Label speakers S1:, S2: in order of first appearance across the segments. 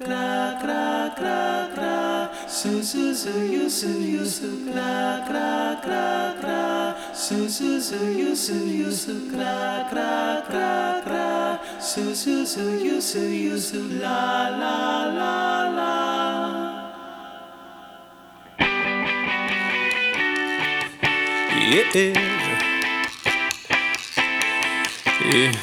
S1: Cra cra cra cra, su su su you su cra cra cra cra, su su su you su cra cra cra cra, su su su you su la la la la. Yeah, yeah.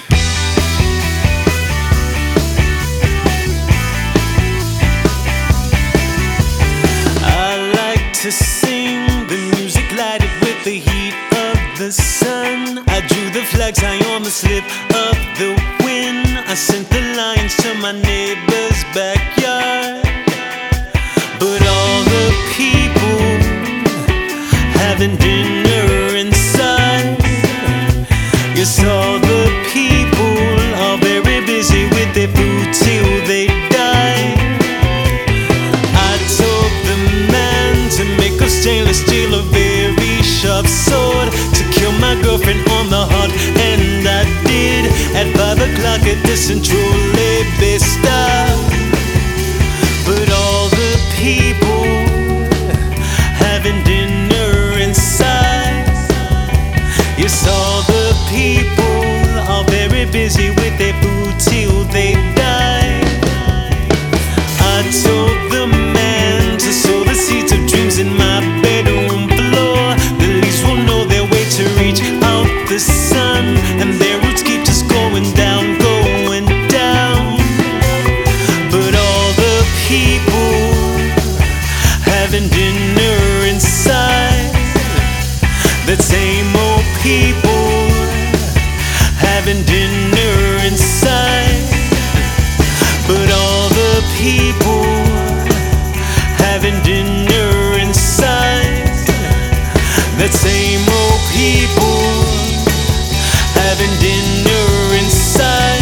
S1: To sing the music lighted with the heat of the sun. I drew the flags high on the slip of the wind. I sent the lions to my neighbor's backyard. But all the people having dinner inside. Yes, all the people are very busy with their food till they die. I told the man to make of stainless steel a very sharp sword to kill my girlfriend on the heart, and I did. At 5 o'clock at the Central Bay stop. But all the people having dinner inside. Yes, all the people are very busy with their food till they die. I told the man to sow the seeds of dreams in my bedroom floor. The leaves will know their way to reach out the sun, and their roots keep just going down, going down. But all the people having dinner inside. That same old people having dinner inside. But all the people having dinner inside. That same old people having dinner inside.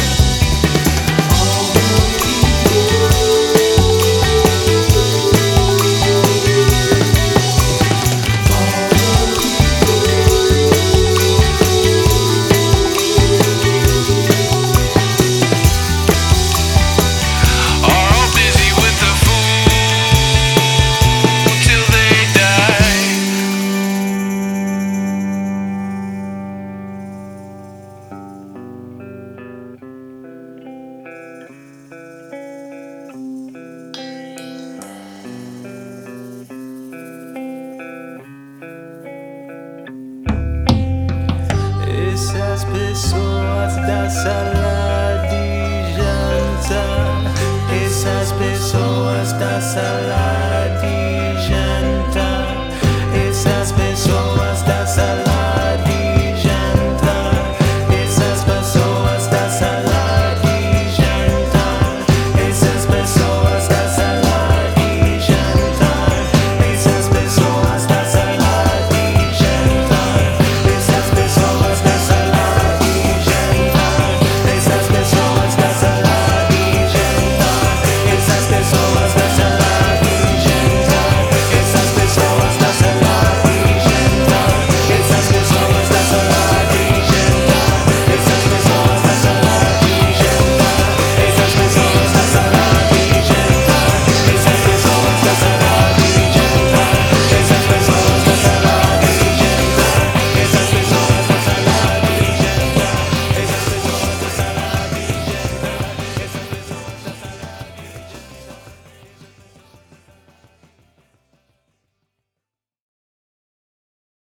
S1: Esas pessoas da sala de jantar. Esas pessoas da sala